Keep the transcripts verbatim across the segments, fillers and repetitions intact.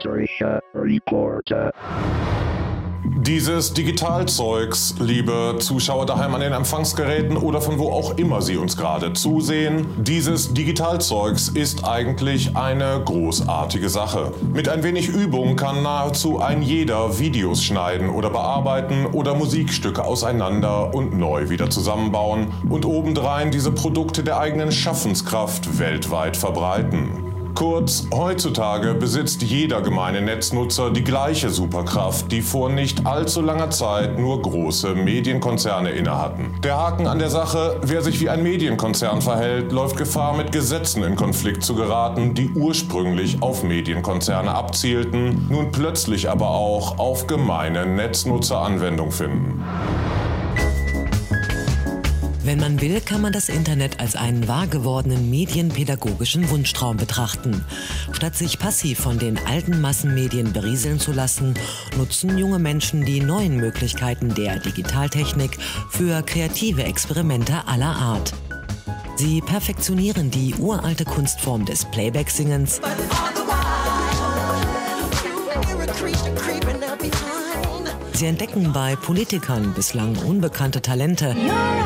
Austria Reporter. Dieses Digitalzeugs, liebe Zuschauer daheim an den Empfangsgeräten oder von wo auch immer Sie uns gerade zusehen, dieses Digitalzeugs ist eigentlich eine großartige Sache. Mit ein wenig Übung kann nahezu ein jeder Videos schneiden oder bearbeiten oder Musikstücke auseinander und neu wieder zusammenbauen und obendrein diese Produkte der eigenen Schaffenskraft weltweit verbreiten. Kurz, heutzutage besitzt jeder gemeine Netznutzer die gleiche Superkraft, die vor nicht allzu langer Zeit nur große Medienkonzerne innehatten. Der Haken an der Sache: Wer sich wie ein Medienkonzern verhält, läuft Gefahr, mit Gesetzen in Konflikt zu geraten, die ursprünglich auf Medienkonzerne abzielten, nun plötzlich aber auch auf gemeine Netznutzer Anwendung finden. Wenn man will, kann man das Internet als einen wahrgewordenen medienpädagogischen Wunschtraum betrachten. Statt sich passiv von den alten Massenmedien berieseln zu lassen, nutzen junge Menschen die neuen Möglichkeiten der Digitaltechnik für kreative Experimente aller Art. Sie perfektionieren die uralte Kunstform des Playback-Singens, sie entdecken bei Politikern bislang unbekannte Talente,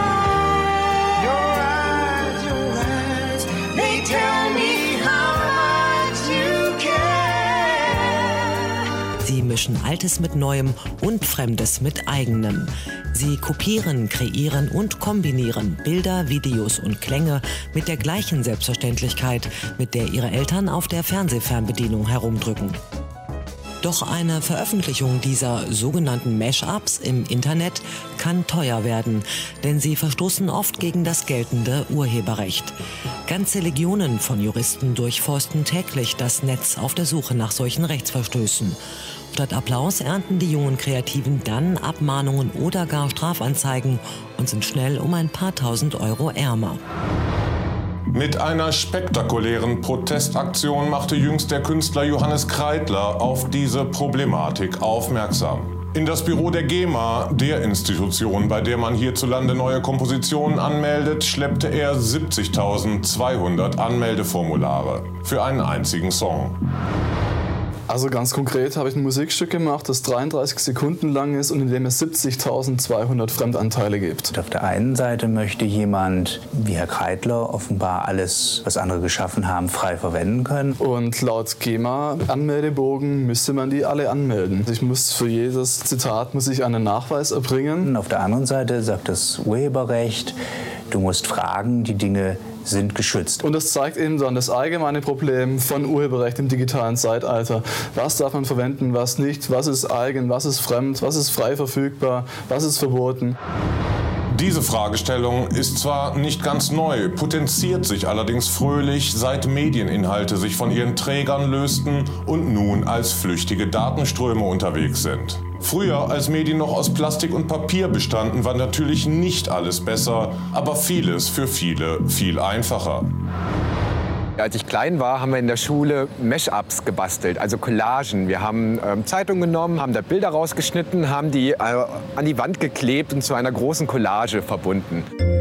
sie mischen Altes mit Neuem und Fremdes mit Eigenem. Sie kopieren, kreieren und kombinieren Bilder, Videos und Klänge mit der gleichen Selbstverständlichkeit, mit der ihre Eltern auf der Fernsehfernbedienung herumdrücken. Doch eine Veröffentlichung dieser sogenannten Mash-ups im Internet kann teuer werden, denn sie verstoßen oft gegen das geltende Urheberrecht. Ganze Legionen von Juristen durchforsten täglich das Netz auf der Suche nach solchen Rechtsverstößen. Statt Applaus ernten die jungen Kreativen dann Abmahnungen oder gar Strafanzeigen und sind schnell um ein paar tausend Euro ärmer. Mit einer spektakulären Protestaktion machte jüngst der Künstler Johannes Kreidler auf diese Problematik aufmerksam. In das Büro der GEMA, der Institution, bei der man hierzulande neue Kompositionen anmeldet, schleppte er siebzigtausendzweihundert Anmeldeformulare für einen einzigen Song. Also ganz konkret habe ich ein Musikstück gemacht, das dreiunddreißig Sekunden lang ist und in dem es siebzigtausendzweihundert Fremdanteile gibt. Auf der einen Seite möchte jemand wie Herr Kreidler offenbar alles, was andere geschaffen haben, frei verwenden können. Und laut GEMA-Anmeldebogen müsste man die alle anmelden. Ich muss für jedes Zitat muss ich einen Nachweis erbringen. Und auf der anderen Seite sagt das Urheberrecht, du musst fragen, die Dinge sind geschützt. Und das zeigt eben dann das allgemeine Problem von Urheberrecht im digitalen Zeitalter. Was darf man verwenden, was nicht, was ist eigen, was ist fremd, was ist frei verfügbar, was ist verboten. Diese Fragestellung ist zwar nicht ganz neu, potenziert sich allerdings fröhlich, seit Medieninhalte sich von ihren Trägern lösten und nun als flüchtige Datenströme unterwegs sind. Früher, als Medien noch aus Plastik und Papier bestanden, war natürlich nicht alles besser, aber vieles für viele viel einfacher. Als ich klein war, haben wir in der Schule Mash-ups gebastelt, also Collagen. Wir haben ähm, Zeitungen genommen, haben da Bilder rausgeschnitten, haben die äh, an die Wand geklebt und zu einer großen Collage verbunden.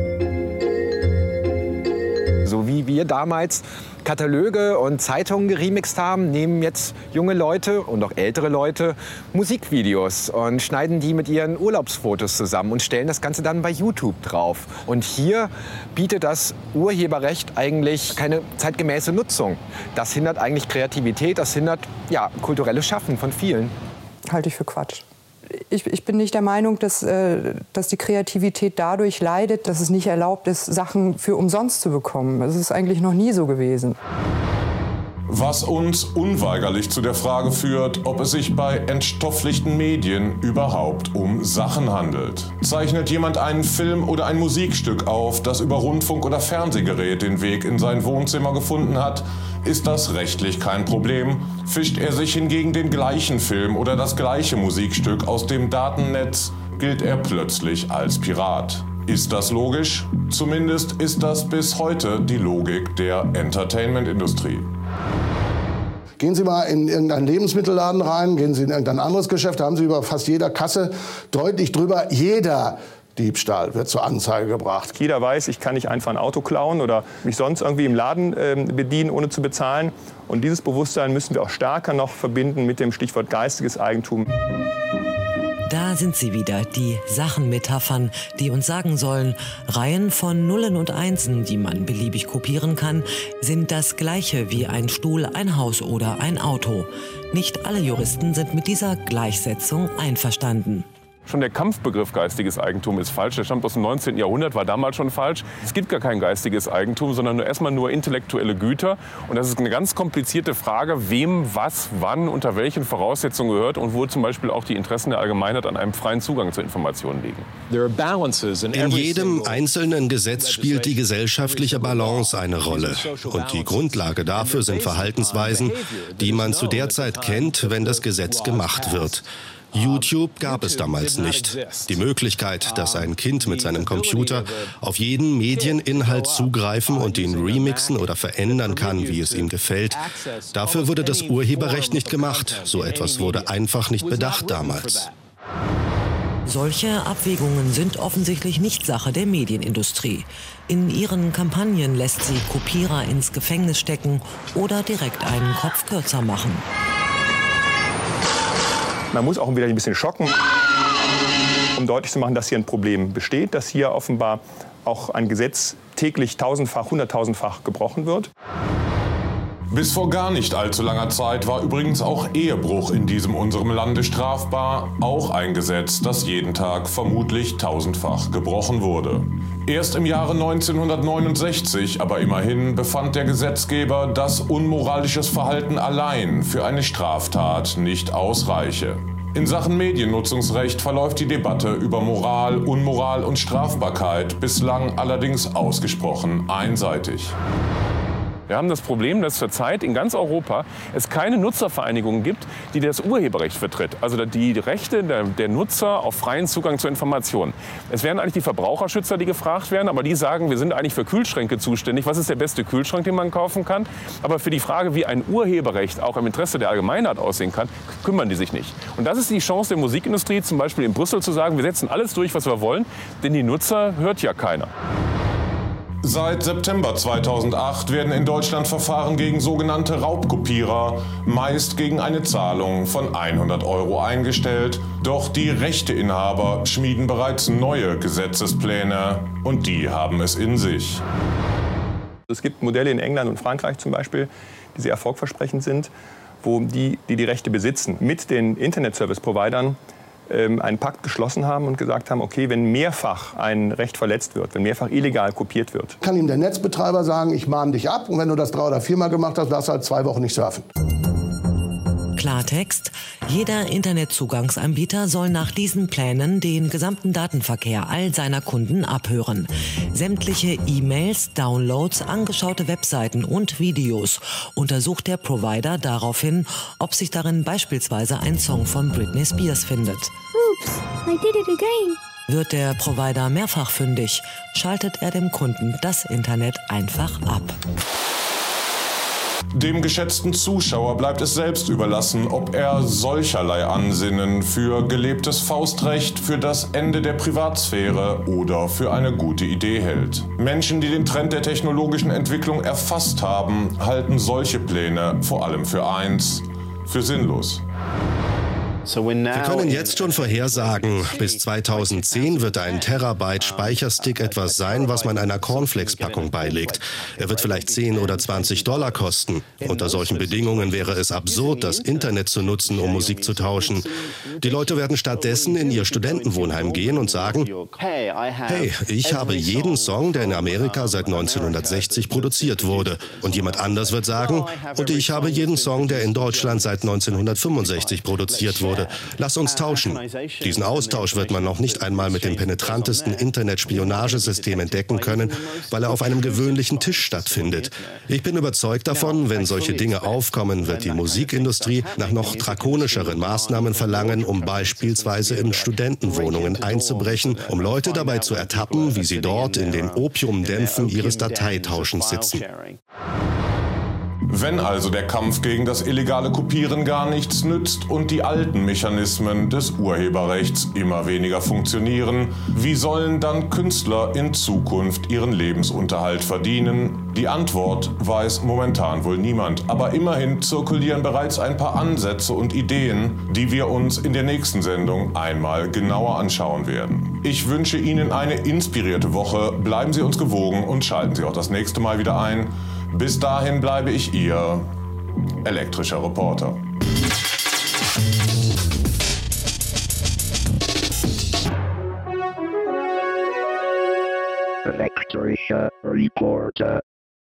So wie wir damals Kataloge und Zeitungen geremixt haben, nehmen jetzt junge Leute und auch ältere Leute Musikvideos und schneiden die mit ihren Urlaubsfotos zusammen und stellen das Ganze dann bei YouTube drauf. Und hier bietet das Urheberrecht eigentlich keine zeitgemäße Nutzung. Das hindert eigentlich Kreativität, das hindert ja, kulturelles Schaffen von vielen. Halte ich für Quatsch. Ich, ich bin nicht der Meinung, dass, äh, dass die Kreativität dadurch leidet, dass es nicht erlaubt ist, Sachen für umsonst zu bekommen. Das ist eigentlich noch nie so gewesen. Was uns unweigerlich zu der Frage führt, ob es sich bei entstofflichten Medien überhaupt um Sachen handelt. Zeichnet jemand einen Film oder ein Musikstück auf, das über Rundfunk- oder Fernsehgerät den Weg in sein Wohnzimmer gefunden hat, ist das rechtlich kein Problem. Fischt er sich hingegen den gleichen Film oder das gleiche Musikstück aus dem Datennetz, gilt er plötzlich als Pirat. Ist das logisch? Zumindest ist das bis heute die Logik der Entertainment-Industrie. Gehen Sie mal in irgendeinen Lebensmittelladen rein, gehen Sie in irgendein anderes Geschäft, da haben Sie über fast jeder Kasse deutlich drüber, jeder Diebstahl wird zur Anzeige gebracht. Jeder weiß, ich kann nicht einfach ein Auto klauen oder mich sonst irgendwie im Laden äh, bedienen, ohne zu bezahlen. Und dieses Bewusstsein müssen wir auch stärker noch verbinden mit dem Stichwort geistiges Eigentum. Da sind sie wieder, die Sachenmetaphern, die uns sagen sollen, Reihen von Nullen und Einsen, die man beliebig kopieren kann, sind das Gleiche wie ein Stuhl, ein Haus oder ein Auto. Nicht alle Juristen sind mit dieser Gleichsetzung einverstanden. Schon der Kampfbegriff geistiges Eigentum ist falsch. Der stammt aus dem neunzehnten Jahrhundert, war damals schon falsch. Es gibt gar kein geistiges Eigentum, sondern nur erstmal nur intellektuelle Güter. Und das ist eine ganz komplizierte Frage, wem, was, wann, unter welchen Voraussetzungen gehört und wo zum Beispiel auch die Interessen der Allgemeinheit an einem freien Zugang zu Informationen liegen. In jedem einzelnen Gesetz spielt die gesellschaftliche Balance eine Rolle. Und die Grundlage dafür sind Verhaltensweisen, die man zu der Zeit kennt, wenn das Gesetz gemacht wird. YouTube gab es damals nicht. Die Möglichkeit, dass ein Kind mit seinem Computer auf jeden Medieninhalt zugreifen und ihn remixen oder verändern kann, wie es ihm gefällt, dafür wurde das Urheberrecht nicht gemacht. So etwas wurde einfach nicht bedacht damals. Solche Abwägungen sind offensichtlich nicht Sache der Medienindustrie. In ihren Kampagnen lässt sie Kopierer ins Gefängnis stecken oder direkt einen Kopf kürzer machen. Man muss auch wieder ein bisschen schocken, um deutlich zu machen, dass hier ein Problem besteht, dass hier offenbar auch ein Gesetz täglich tausendfach, hunderttausendfach gebrochen wird. Bis vor gar nicht allzu langer Zeit war übrigens auch Ehebruch in diesem unserem Lande strafbar, auch ein Gesetz, das jeden Tag vermutlich tausendfach gebrochen wurde. Erst im Jahre neunzehnhundertneunundsechzig, aber immerhin, befand der Gesetzgeber, dass unmoralisches Verhalten allein für eine Straftat nicht ausreiche. In Sachen Mediennutzungsrecht verläuft die Debatte über Moral, Unmoral und Strafbarkeit bislang allerdings ausgesprochen einseitig. Wir haben das Problem, dass zurzeit in ganz Europa es keine Nutzervereinigung gibt, die das Urheberrecht vertritt. Also die Rechte der, der Nutzer auf freien Zugang zu Informationen. Es wären eigentlich die Verbraucherschützer, die gefragt werden, aber die sagen, wir sind eigentlich für Kühlschränke zuständig. Was ist der beste Kühlschrank, den man kaufen kann? Aber für die Frage, wie ein Urheberrecht auch im Interesse der Allgemeinheit aussehen kann, kümmern die sich nicht. Und das ist die Chance der Musikindustrie, zum Beispiel in Brüssel zu sagen, wir setzen alles durch, was wir wollen, denn die Nutzer hört ja keiner. Seit September zweitausendacht werden in Deutschland Verfahren gegen sogenannte Raubkopierer, meist gegen eine Zahlung von hundert Euro eingestellt. Doch die Rechteinhaber schmieden bereits neue Gesetzespläne und die haben es in sich. Es gibt Modelle in England und Frankreich zum Beispiel, die sehr erfolgversprechend sind, wo die, die die Rechte besitzen, mit den Internet-Service-Providern einen Pakt geschlossen haben und gesagt haben, okay, wenn mehrfach ein Recht verletzt wird, wenn mehrfach illegal kopiert wird. Kann ihm der Netzbetreiber sagen, ich mahne dich ab und wenn du das drei oder viermal gemacht hast, darfst du halt zwei Wochen nicht surfen. Klartext: Jeder Internetzugangsanbieter soll nach diesen Plänen den gesamten Datenverkehr all seiner Kunden abhören. Sämtliche E-Mails, Downloads, angeschaute Webseiten und Videos untersucht der Provider daraufhin, ob sich darin beispielsweise ein Song von Britney Spears findet. Oops, I did it again. Wird der Provider mehrfach fündig, schaltet er dem Kunden das Internet einfach ab. Dem geschätzten Zuschauer bleibt es selbst überlassen, ob er solcherlei Ansinnen für gelebtes Faustrecht, für das Ende der Privatsphäre oder für eine gute Idee hält. Menschen, die den Trend der technologischen Entwicklung erfasst haben, halten solche Pläne vor allem für eins: für sinnlos. Wir können jetzt schon vorhersagen, bis zweitausendzehn wird ein Terabyte Speicherstick etwas sein, was man einer Cornflakes-Packung beilegt. Er wird vielleicht zehn oder zwanzig Dollar kosten. Unter solchen Bedingungen wäre es absurd, das Internet zu nutzen, um Musik zu tauschen. Die Leute werden stattdessen in ihr Studentenwohnheim gehen und sagen, hey, ich habe jeden Song, der in Amerika seit neunzehnhundertsechzig produziert wurde. Und jemand anders wird sagen, und ich habe jeden Song, der in Deutschland seit neunzehnhundertfünfundsechzig produziert wurde. Lass uns tauschen. Diesen Austausch wird man noch nicht einmal mit dem penetrantesten Internetspionagesystem entdecken können, weil er auf einem gewöhnlichen Tisch stattfindet. Ich bin überzeugt davon, wenn solche Dinge aufkommen, wird die Musikindustrie nach noch drakonischeren Maßnahmen verlangen, um beispielsweise in Studentenwohnungen einzubrechen, um Leute dabei zu ertappen, wie sie dort in den Opiumdämpfen ihres Dateitauschens sitzen. Wenn also der Kampf gegen das illegale Kopieren gar nichts nützt und die alten Mechanismen des Urheberrechts immer weniger funktionieren, wie sollen dann Künstler in Zukunft ihren Lebensunterhalt verdienen? Die Antwort weiß momentan wohl niemand, aber immerhin zirkulieren bereits ein paar Ansätze und Ideen, die wir uns in der nächsten Sendung einmal genauer anschauen werden. Ich wünsche Ihnen eine inspirierte Woche, bleiben Sie uns gewogen und schalten Sie auch das nächste Mal wieder ein. Bis dahin bleibe ich Ihr elektrischer Reporter. Elektrischer Reporter.